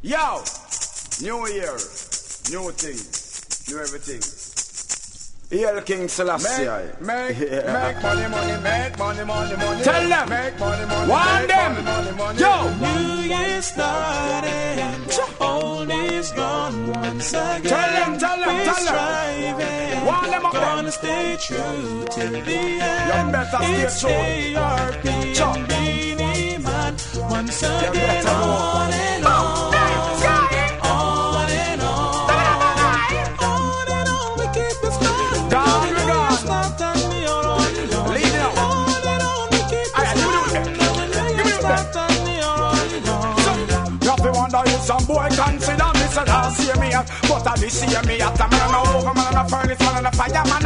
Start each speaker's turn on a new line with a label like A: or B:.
A: Yo, new year, new thing, new everything. Hail King Selassie. Make money, make money, money. Tell them, make money, want them. Yo,
B: New Year started, old is gone once again.
A: Tell them. Want them up there.
B: Gonna stay true till the end.
A: You better stay true.
B: ARP and Beenie Man once again. On and on.
A: Some boy consider me so last year me but I this year me at a man on over man on a furnace man on a fireman